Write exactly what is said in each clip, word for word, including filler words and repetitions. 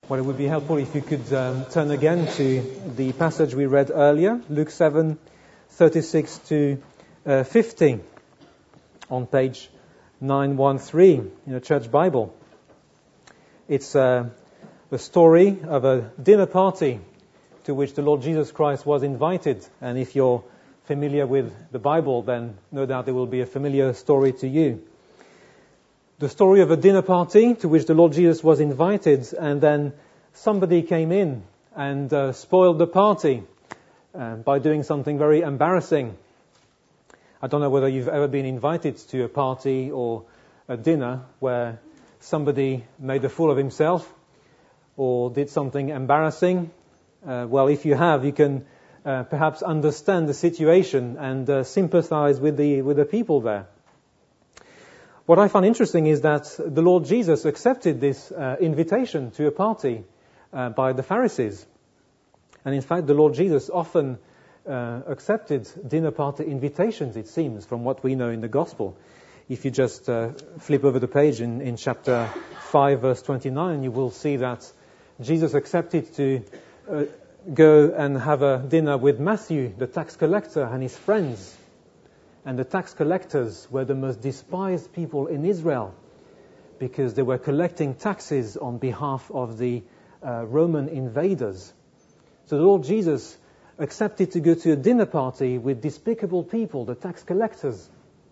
Well, it would be helpful if you could um, turn again to the passage we read earlier, Luke seven, thirty-six to uh, fifty, on page nine thirteen in a church Bible. It's uh, the story of a dinner party to which the Lord Jesus Christ was invited. And if you're familiar with the Bible, then no doubt it will be a familiar story to you. The story of a dinner party to which the Lord Jesus was invited, and then somebody came in and uh, spoiled the party uh, by doing something very embarrassing. I don't know whether you've ever been invited to a party or a dinner where somebody made a fool of himself or did something embarrassing. Uh, well, if you have, you can uh, perhaps understand the situation and uh, sympathize with the with the people there. What I find interesting is that the Lord Jesus accepted this uh, invitation to a party uh, by the Pharisees. And in fact, the Lord Jesus often uh, accepted dinner party invitations, it seems, from what we know in the Gospel. If you just uh, flip over the page in, in chapter five, verse twenty-nine, you will see that Jesus accepted to uh, go and have a dinner with Matthew, the tax collector, and his friends. And the tax collectors were the most despised people in Israel because they were collecting taxes on behalf of the uh, Roman invaders. So the Lord Jesus accepted to go to a dinner party with despicable people, the tax collectors.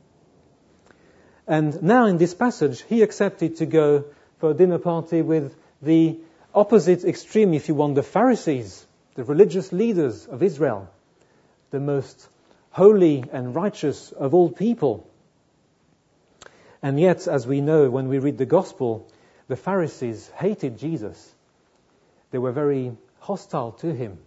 And now in this passage, he accepted to go for a dinner party with the opposite extreme, if you want, the Pharisees, the religious leaders of Israel, the most holy and righteous of all people. And yet, as we know when we read the Gospel, the Pharisees hated Jesus. They were very hostile to him.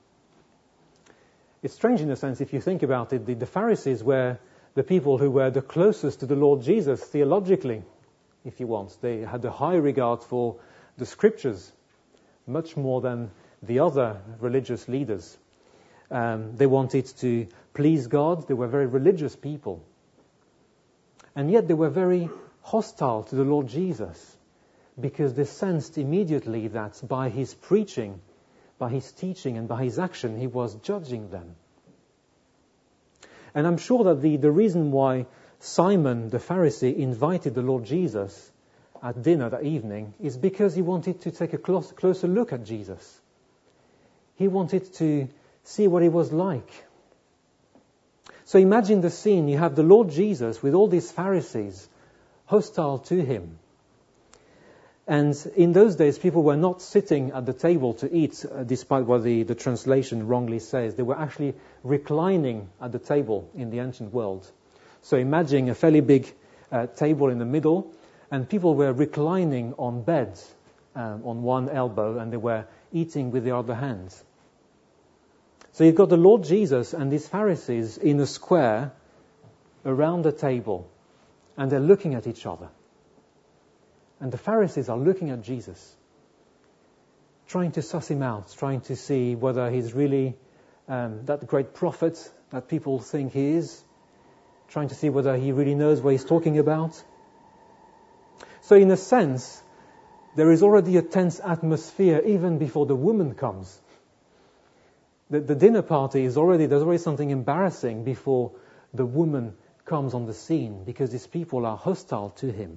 It's strange in a sense, if you think about it, the, the Pharisees were the people who were the closest to the Lord Jesus theologically, if you want. They had a high regard for the Scriptures, much more than the other religious leaders. Um, they wanted to please God. They were very religious people. And yet they were very hostile to the Lord Jesus because they sensed immediately that by his preaching, by his teaching and by his action, he was judging them. And I'm sure that the, the reason why Simon the Pharisee invited the Lord Jesus at dinner that evening is because he wanted to take a close, closer look at Jesus. He wanted to see what he was like. So imagine the scene. You have the Lord Jesus with all these Pharisees hostile to him. And in those days, people were not sitting at the table to eat, uh, despite what the, the translation wrongly says. They were actually reclining at the table in the ancient world. So imagine a fairly big uh, table in the middle, and people were reclining on beds um, on one elbow, and they were eating with the other hand. So you've got the Lord Jesus and these Pharisees in a square around the table, and they're looking at each other. And the Pharisees are looking at Jesus, trying to suss him out, trying to see whether he's really um, that great prophet that people think he is, trying to see whether he really knows what he's talking about. So in a sense, there is already a tense atmosphere even before the woman comes. The, the dinner party is already, there's already something embarrassing before the woman comes on the scene because these people are hostile to him.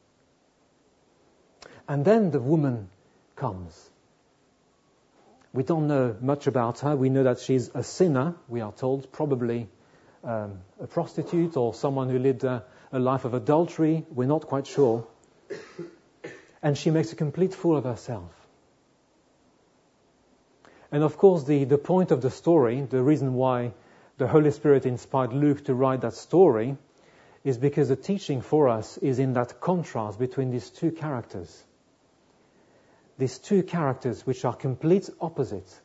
And then the woman comes. We don't know much about her. We know that she's a sinner, we are told, probably um, a prostitute or someone who lived a, a life of adultery. We're not quite sure. And she makes a complete fool of herself. And of course, the, the point of the story, the reason why the Holy Spirit inspired Luke to write that story, is because the teaching for us is in that contrast between these two characters. These two characters which are complete opposites.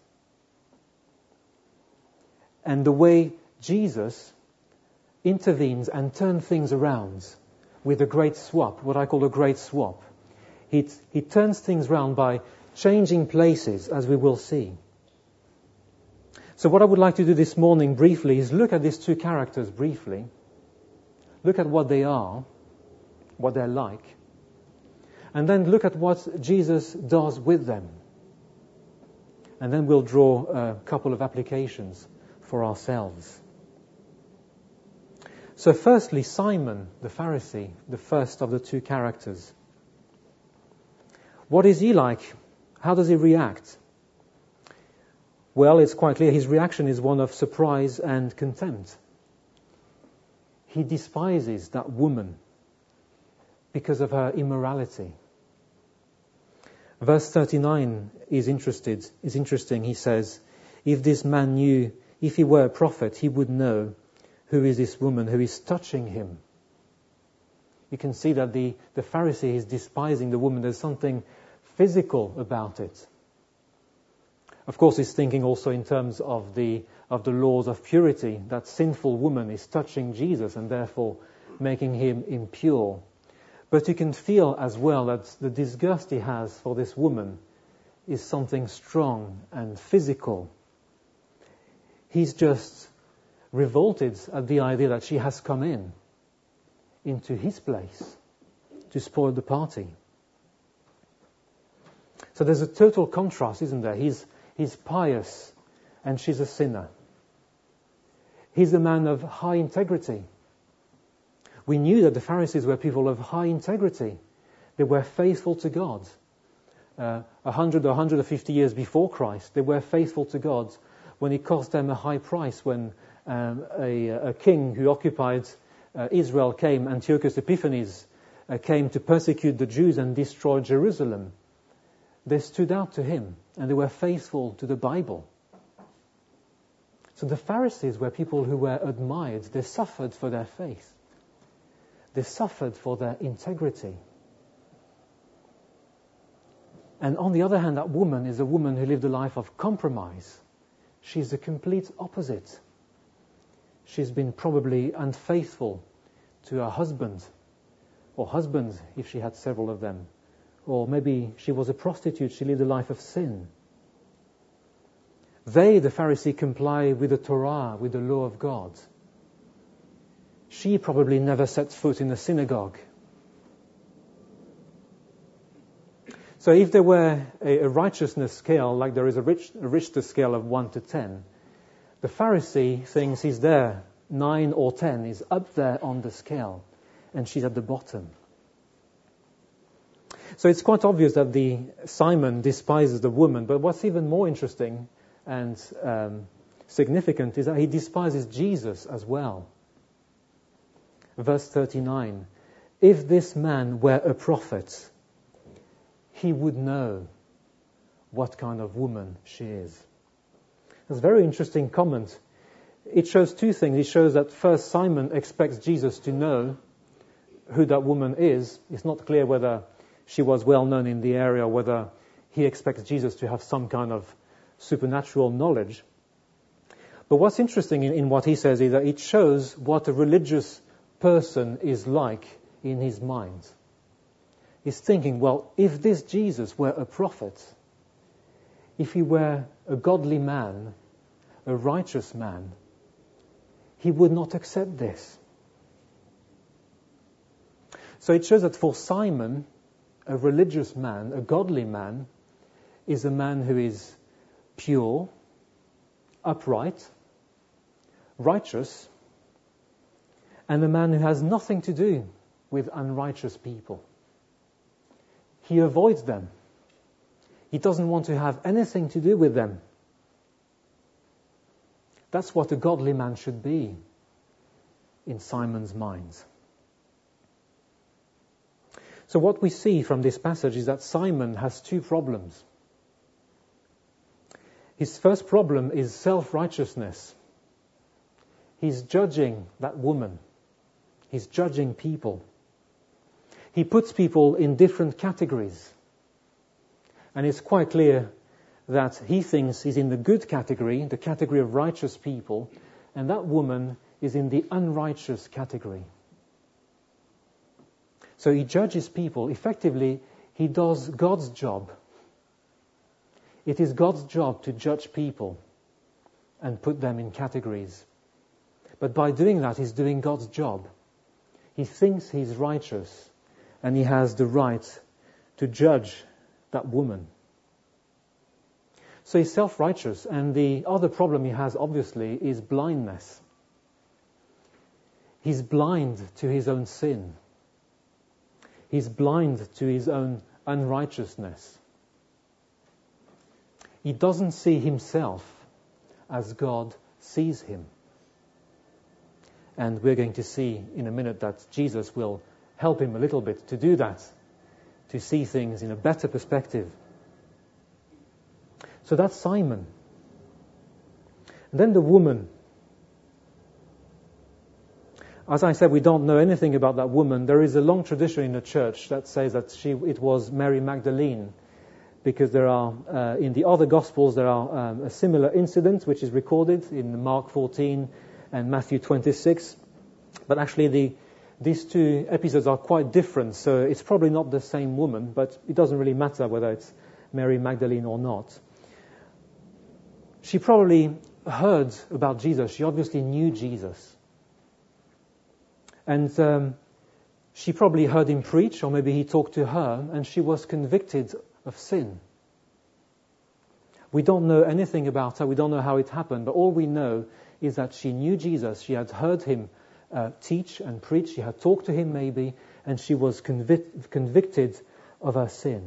And the way Jesus intervenes and turns things around with a great swap, what I call a great swap. He, he turns things around by changing places, as we will see. So what I would like to do this morning briefly is look at these two characters briefly. Look at what they are, what they're like. And then look at what Jesus does with them. And then we'll draw a couple of applications for ourselves. So firstly, Simon the Pharisee, the first of the two characters. What is he like? How does he react? Well, it's quite clear his reaction is one of surprise and contempt. He despises that woman because of her immorality. Verse thirty-nine is interested, is interesting. He says, if this man knew, if he were a prophet, he would know who is this woman who is touching him. You can see that the, the Pharisee is despising the woman. There's something physical about it. Of course, he's thinking also in terms of the of the laws of purity. That sinful woman is touching Jesus and therefore making him impure. But you can feel as well that the disgust he has for this woman is something strong and physical. He's just revolted at the idea that she has come in into his place to spoil the party. So there's a total contrast, isn't there? He's, he's pious and she's a sinner. He's a man of high integrity. We knew that the Pharisees were people of high integrity. They were faithful to God. Uh, a hundred or one hundred fifty years before Christ, they were faithful to God when it cost them a high price, when um, a, a king who occupied uh, Israel came, Antiochus Epiphanes, uh, came to persecute the Jews and destroy Jerusalem. They stood out to him and they were faithful to the Bible. So the Pharisees were people who were admired. They suffered for their faith. They suffered for their integrity. And on the other hand, that woman is a woman who lived a life of compromise. She's the complete opposite. She's been probably unfaithful to her husband, or husbands if she had several of them. Or maybe she was a prostitute, she lived a life of sin. They, the Pharisee, comply with the Torah, with the law of God. She probably never set foot in a synagogue. So if there were a, a righteousness scale, like there is a, rich, a Richter scale of one to ten, the Pharisee thinks he's there, nine or ten, is up there on the scale, and she's at the bottom. So it's quite obvious that the Simon despises the woman, but what's even more interesting and um, significant is that he despises Jesus as well. Verse thirty-nine, if this man were a prophet, he would know what kind of woman she is. That's a very interesting comment. It shows two things. It shows that first, Simon expects Jesus to know who that woman is. It's not clear whether she was well known in the area, whether he expects Jesus to have some kind of supernatural knowledge. But what's interesting in, in what he says is that it shows what a religious person is like in his mind. He's thinking, well, if this Jesus were a prophet, if he were a godly man, a righteous man, he would not accept this. So it shows that for Simon, a religious man, a godly man, is a man who is pure, upright, righteous, and a man who has nothing to do with unrighteous people. He avoids them. He doesn't want to have anything to do with them. That's what a godly man should be in Simon's mind. So what we see from this passage is that Simon has two problems. His first problem is self-righteousness. He's judging that woman. He's judging people. He puts people in different categories. And it's quite clear that he thinks he's in the good category, the category of righteous people, and that woman is in the unrighteous category. So he judges people. Effectively, he does God's job. It is God's job to judge people and put them in categories. But by doing that, he's doing God's job. He thinks he's righteous and he has the right to judge that woman. So he's self-righteous, and the other problem he has, obviously, is blindness. He's blind to his own sin. He's blind to his own unrighteousness. He doesn't see himself as God sees him. And we're going to see in a minute that Jesus will help him a little bit to do that, to see things in a better perspective. So that's Simon. And then the woman. As I said, we don't know anything about that woman. There is a long tradition in the church that says that she, it was Mary Magdalene, because there are, uh, in the other Gospels, there are um, a similar incident which is recorded in Mark fourteen and Matthew twenty-six. But actually the, these two episodes are quite different, so it's probably not the same woman, but it doesn't really matter whether it's Mary Magdalene or not. She probably heard about Jesus. She obviously knew Jesus. And um, she probably heard him preach, or maybe he talked to her, and she was convicted of sin. We don't know anything about her. We don't know how it happened, but all we know is that she knew Jesus. She had heard him uh, teach and preach. She had talked to him maybe, and she was convic- convicted of her sin.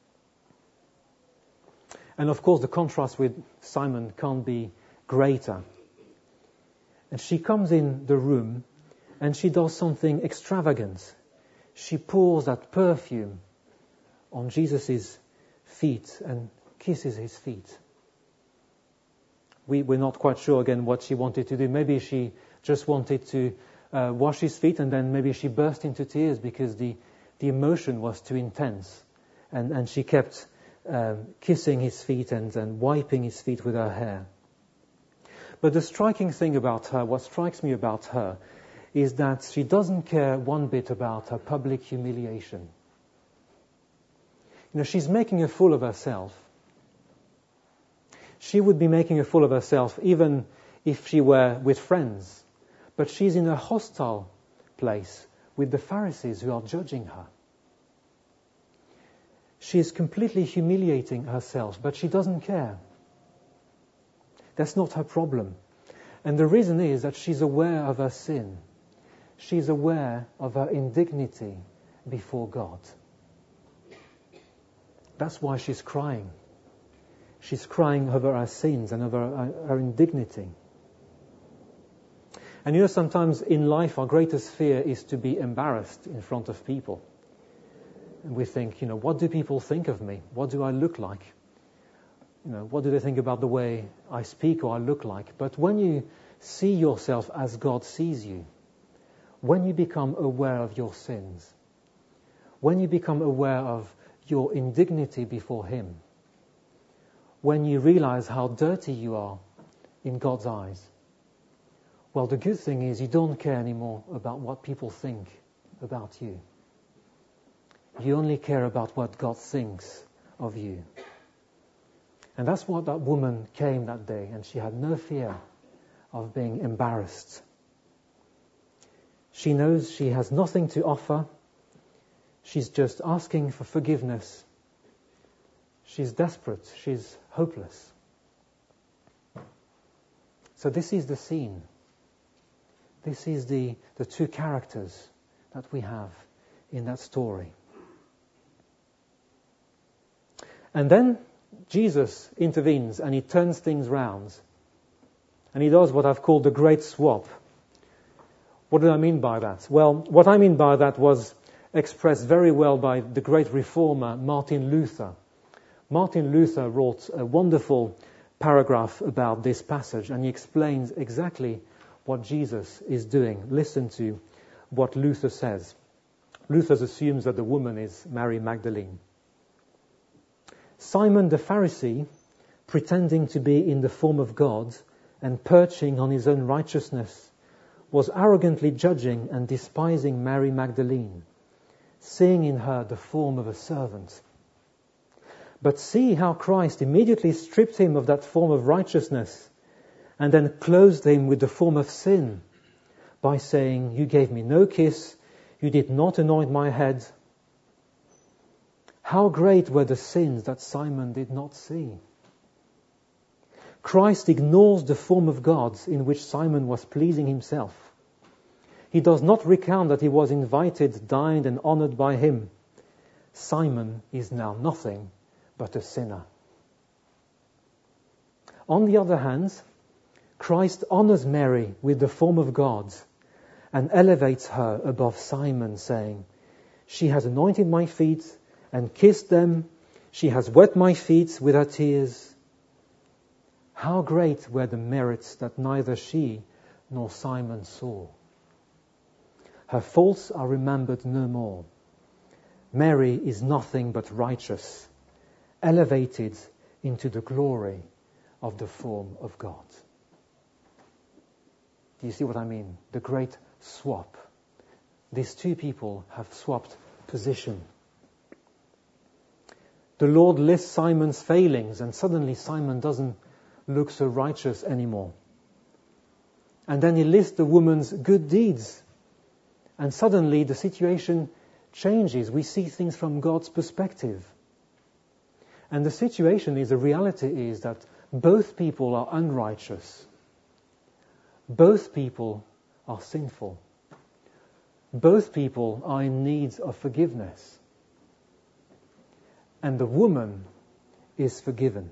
And of course, the contrast with Simon can't be greater. And she comes in the room and she does something extravagant. She pours that perfume on Jesus' feet and kisses his feet. We, we're not quite sure again what she wanted to do. Maybe she just wanted to uh, wash his feet, and then maybe she burst into tears because the, the emotion was too intense. And, and she kept Um, kissing his feet and, and wiping his feet with her hair. But the striking thing about her, what strikes me about her, is that she doesn't care one bit about her public humiliation. You know, she's making a fool of herself. She would be making a fool of herself even if she were with friends. But she's in a hostile place with the Pharisees who are judging her. She is completely humiliating herself, but she doesn't care. That's not her problem. And the reason is that she's aware of her sin. She's aware of her indignity before God. That's why she's crying. She's crying over her sins and over her, her indignity. And you know, sometimes in life our greatest fear is to be embarrassed in front of people. And we think, you know, what do people think of me? What do I look like? You know, what do they think about the way I speak or I look like? But when you see yourself as God sees you, when you become aware of your sins, when you become aware of your indignity before Him, when you realize how dirty you are in God's eyes, well, the good thing is you don't care anymore about what people think about you. You only care about what God thinks of you. And that's what that woman came that day, and she had no fear of being embarrassed. She knows she has nothing to offer. She's just asking for forgiveness. She's desperate. She's hopeless. So this is the scene. This is the, the two characters that we have in that story. And then Jesus intervenes and he turns things round. And he does what I've called the great swap. What do I mean by that? Well, what I mean by that was expressed very well by the great reformer Martin Luther. Martin Luther wrote a wonderful paragraph about this passage, and he explains exactly what Jesus is doing. Listen to what Luther says. Luther assumes that the woman is Mary Magdalene. Simon the Pharisee, pretending to be in the form of God and perching on his own righteousness, was arrogantly judging and despising Mary Magdalene, seeing in her the form of a servant. But see how Christ immediately stripped him of that form of righteousness and then clothed him with the form of sin by saying, "You gave me no kiss, you did not anoint my head. How great were the sins that Simon did not see. Christ ignores the form of God in which Simon was pleasing himself. He does not recount that he was invited, dined and honored by him. Simon is now nothing but a sinner. On the other hand, Christ honors Mary with the form of God and elevates her above Simon, saying, "She has anointed my feet and kissed them. She has wet my feet with her tears." How great were the merits that neither she nor Simon saw. Her faults are remembered no more. Mary is nothing but righteous, elevated into the glory of the form of God. Do you see what I mean? The great swap. These two people have swapped position. The Lord lists Simon's failings, and suddenly Simon doesn't look so righteous anymore. And then he lists the woman's good deeds, and suddenly the situation changes. We see things from God's perspective. And the situation is, the reality is that both people are unrighteous. Both people are sinful. Both people are in need of forgiveness. And the woman is forgiven.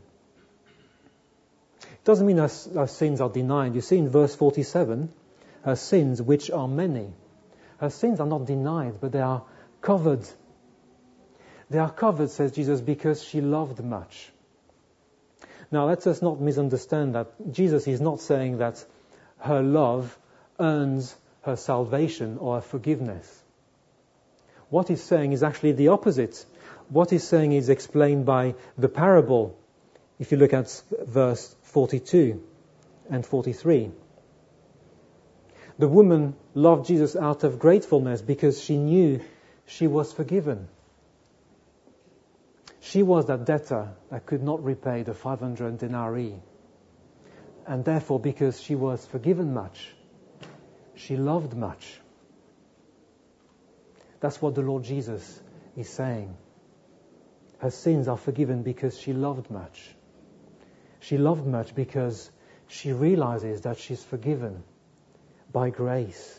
It doesn't mean her, her sins are denied. You see in verse forty-seven, her sins, which are many. Her sins are not denied, but they are covered. They are covered, says Jesus, because she loved much. Now, let us not misunderstand that Jesus is not saying that her love earns her salvation or her forgiveness. What he's saying is actually the opposite. What he's saying is explained by the parable, if you look at verse forty-two and forty-three. The woman loved Jesus out of gratefulness because she knew she was forgiven. She was that debtor that could not repay the five hundred denarii. And therefore, because she was forgiven much, she loved much. That's what the Lord Jesus is saying. Her sins are forgiven because she loved much. She loved much because she realizes that she's forgiven by grace.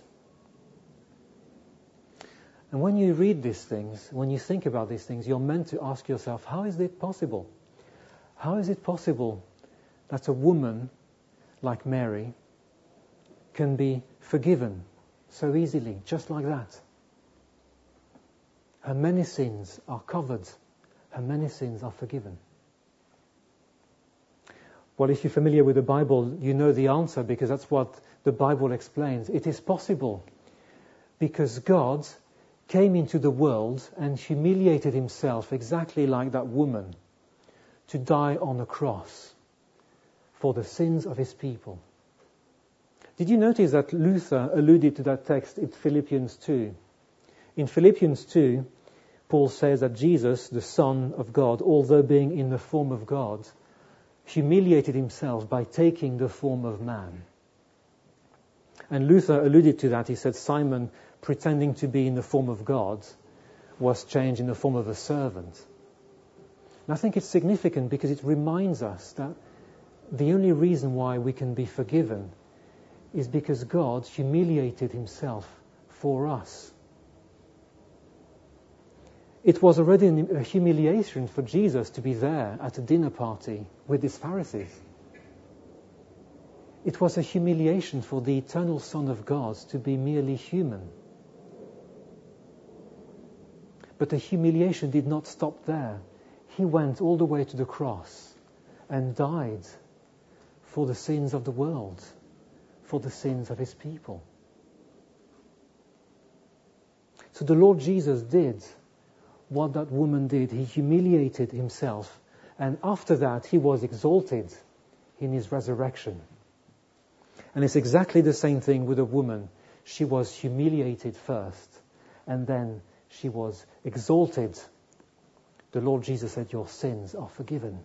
And when you read these things, when you think about these things, you're meant to ask yourself, how is it possible? How is it possible that a woman like Mary can be forgiven so easily, just like that? Her many sins are covered. Her many sins are forgiven. Well, if you're familiar with the Bible, you know the answer, because that's what the Bible explains. It is possible because God came into the world and humiliated himself exactly like that woman to die on a cross for the sins of his people. Did you notice that Luther alluded to that text in Philippians two? In Philippians two, Paul says that Jesus, the Son of God, although being in the form of God, humiliated himself by taking the form of man. And Luther alluded to that. He said Simon, pretending to be in the form of God, was changed in the form of a servant. And I think it's significant because it reminds us that the only reason why we can be forgiven is because God humiliated himself for us. It was already a humiliation for Jesus to be there at a dinner party with his Pharisees. It was a humiliation for the eternal Son of God to be merely human. But the humiliation did not stop there. He went all the way to the cross and died for the sins of the world, for the sins of his people. So the Lord Jesus did what that woman did. He humiliated himself, and after that he was exalted in his resurrection. And it's exactly the same thing with a woman. She was humiliated first, and then she was exalted. The Lord Jesus said, your sins are forgiven.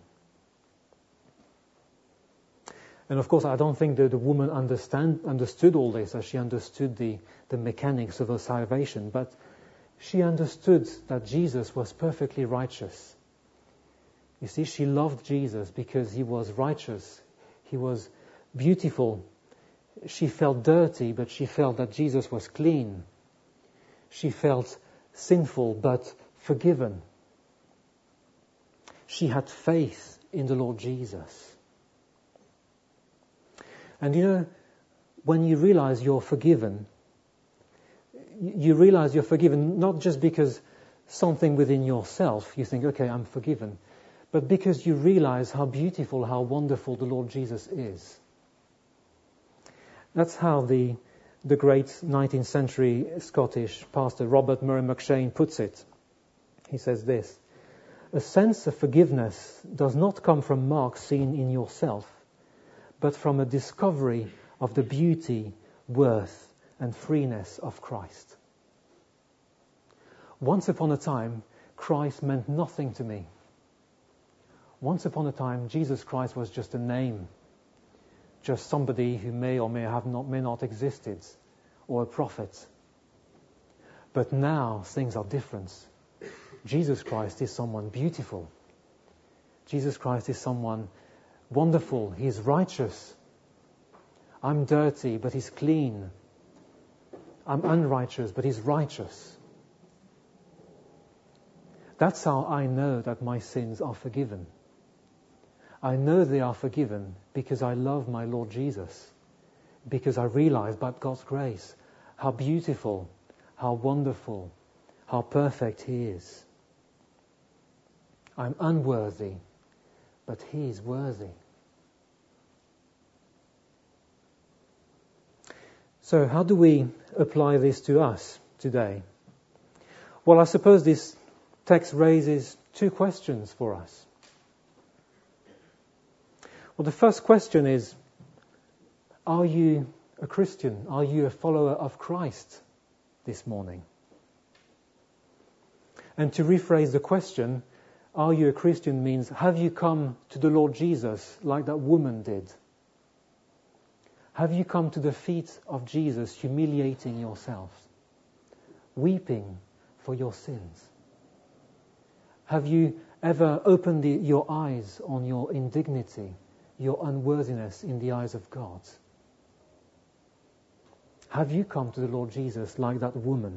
And of course, I don't think that the woman understand, understood all this as she understood the, the mechanics of her salvation, but She understood that Jesus was perfectly righteous. You see, she loved Jesus because he was righteous. He was beautiful. She felt dirty, but she felt that Jesus was clean. She felt sinful, but forgiven. She had faith in the Lord Jesus. And you know, when you realize you're forgiven, you realize you're forgiven not just because something within yourself, you think, okay, I'm forgiven, but because you realize how beautiful, how wonderful the Lord Jesus is. That's how the, the great nineteenth century Scottish pastor Robert Murray McCheyne puts it. He says this: a sense of forgiveness does not come from marks seen in yourself, but from a discovery of the beauty, worth, and freeness of Christ. Once upon a time, Christ meant nothing to me. Once upon a time, Jesus Christ was just a name, just somebody who may or may have not may not existed, or a prophet. But now things are different. Jesus Christ is someone beautiful. Jesus Christ is someone wonderful. He is righteous. I'm dirty, but he's clean. I'm unrighteous, but he's righteous. That's how I know that my sins are forgiven. I know they are forgiven because I love my Lord Jesus, because I realize by God's grace how beautiful, how wonderful, how perfect he is. I'm unworthy, but he is worthy. So how do we apply this to us today? Well, I suppose this text raises two questions for us. Well, the first question is, are you a Christian? Are you a follower of Christ this morning? And to rephrase the question, are you a Christian means, have you come to the Lord Jesus like that woman did? Have you come to the feet of Jesus, humiliating yourself, weeping for your sins? Have you ever opened the, your eyes on your indignity, your unworthiness in the eyes of God? Have you come to the Lord Jesus like that woman?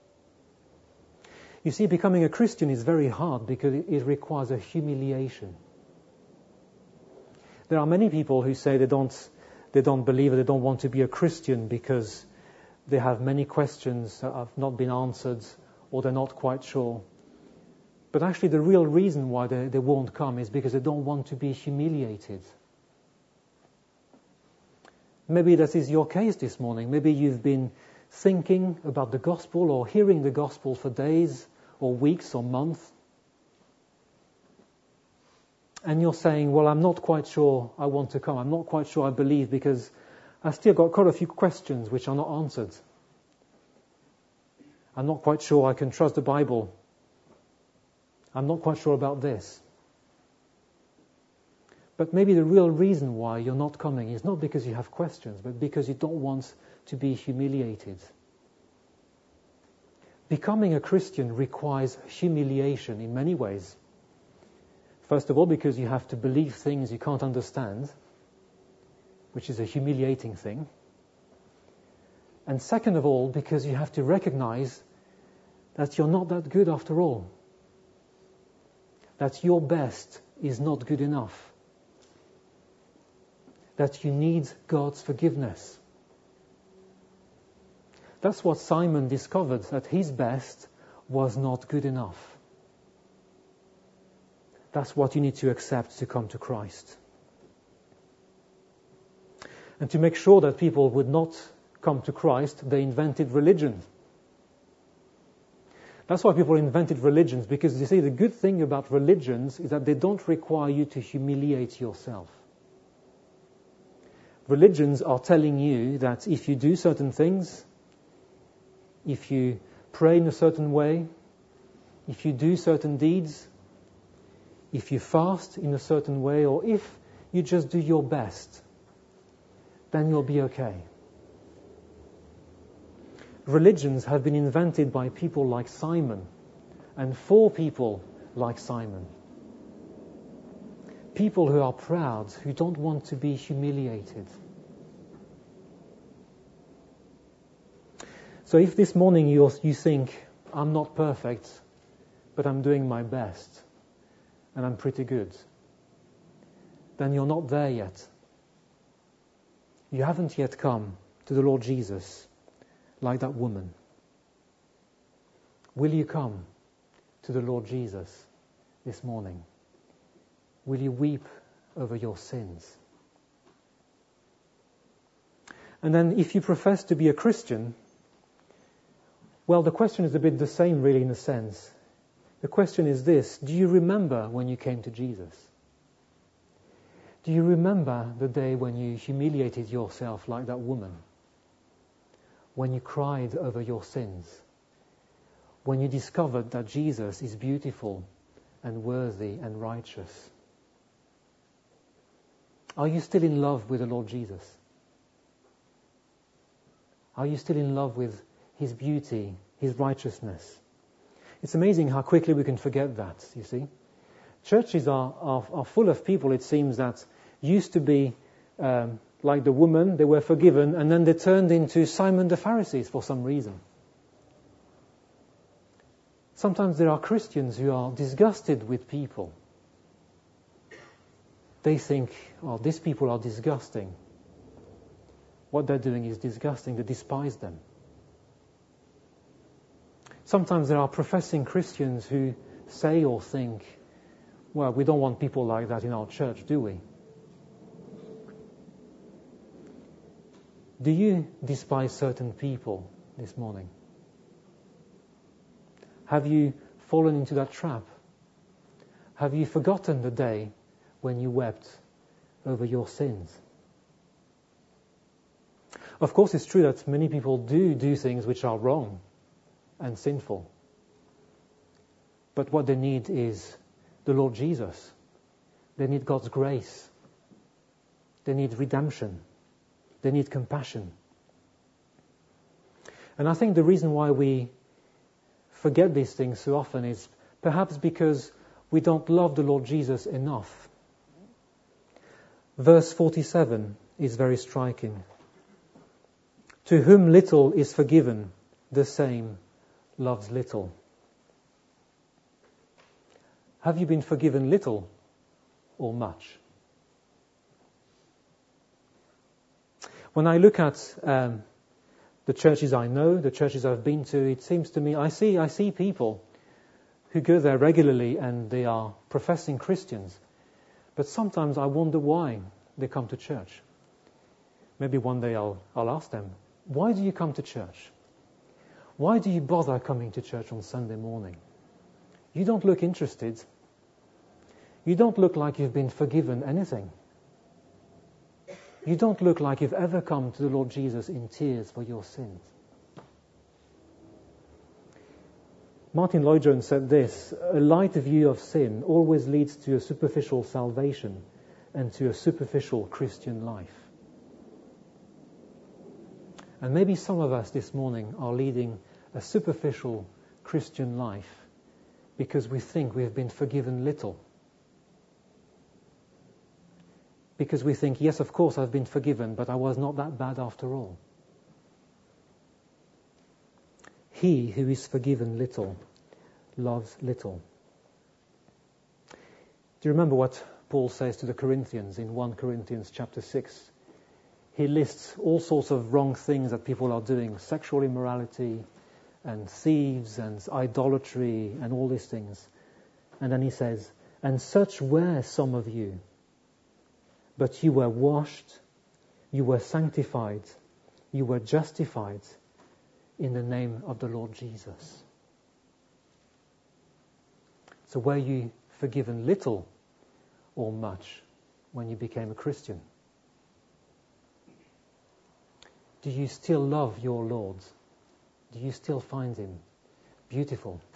You see, becoming a Christian is very hard because it requires a humiliation. There are many people who say they don't, they don't believe, they don't want to be a Christian because they have many questions that have not been answered, or they're not quite sure. But actually the real reason why they, they won't come is because they don't want to be humiliated. Maybe that is your case this morning. Maybe you've been thinking about the gospel or hearing the gospel for days or weeks or months. And you're saying, well, I'm not quite sure I want to come. I'm not quite sure I believe because I've still got quite a few questions which are not answered. I'm not quite sure I can trust the Bible. I'm not quite sure about this. But maybe the real reason why you're not coming is not because you have questions, but because you don't want to be humiliated. Becoming a Christian requires humiliation in many ways. First of all, because you have to believe things you can't understand, which is a humiliating thing. And second of all, because you have to recognize that you're not that good after all. That your best is not good enough. That you need God's forgiveness. That's what Simon discovered, that his best was not good enough. That's what you need to accept to come to Christ. And to make sure that people would not come to Christ, they invented religion. That's why people invented religions, because you see, the good thing about religions is that they don't require you to humiliate yourself. Religions are telling you that if you do certain things, if you pray in a certain way, if you do certain deeds, if you fast in a certain way, or if you just do your best, then you'll be okay. religions have been invented by people like Simon and for people like Simon. People who are proud, who don't want to be humiliated. So if this morning you you think, I'm not perfect, but I'm doing my best, and I'm pretty good, then you're not there yet. You haven't yet come to the Lord Jesus like that woman. Will you come to the Lord Jesus this morning? Will you weep over your sins? And then if you profess to be a Christian, well, the question is a bit the same really in a sense. The question is this: do you remember when you came to Jesus? Do you remember the day when you humiliated yourself like that woman? When you cried over your sins? When you discovered that Jesus is beautiful and worthy and righteous? Are you still in love with the Lord Jesus? Are you still in love with His beauty, His righteousness? It's amazing how quickly we can forget that, you see. Churches are, are, are full of people, it seems, that used to be um, like the woman, they were forgiven, and then they turned into Simon the Pharisees for some reason. Sometimes there are Christians who are disgusted with people. They think, oh, these people are disgusting. What they're doing is disgusting. They despise them. Sometimes there are professing Christians who say or think, well, we don't want people like that in our church, do we? Do you despise certain people this morning? Have you fallen into that trap? Have you forgotten the day when you wept over your sins? Of course, it's true that many people do do things which are wrong and sinful. But what they need is the Lord Jesus. They need God's grace. They need redemption. They need compassion. And I think the reason why we forget these things so often is perhaps because we don't love the Lord Jesus enough. Verse forty-seven is very striking. To whom little is forgiven, the same loves little. Have you been forgiven little or much? When I look at um, the churches I know, the churches I've been to, it seems to me, I see, I see people who go there regularly and they are professing Christians. But sometimes I wonder why they come to church. Maybe one day I'll, I'll ask them, why do you come to church? Why do you bother coming to church on Sunday morning? You don't look interested. You don't look like you've been forgiven anything. You don't look like you've ever come to the Lord Jesus in tears for your sins. Martin Lloyd-Jones said this: a light view of sin always leads to a superficial salvation and to a superficial Christian life. And maybe some of us this morning are leading a superficial Christian life because we think we have been forgiven little. Because we think, yes, of course I've been forgiven, but I was not that bad after all. He who is forgiven little loves little. Do you remember what Paul says to the Corinthians in First Corinthians chapter six? He lists all sorts of wrong things that people are doing, sexual immorality and thieves and idolatry and all these things. And then he says, and such were some of you, but you were washed, you were sanctified, you were justified in the name of the Lord Jesus. So were you forgiven little or much when you became a Christian? Do you still love your Lord? Do you still find Him beautiful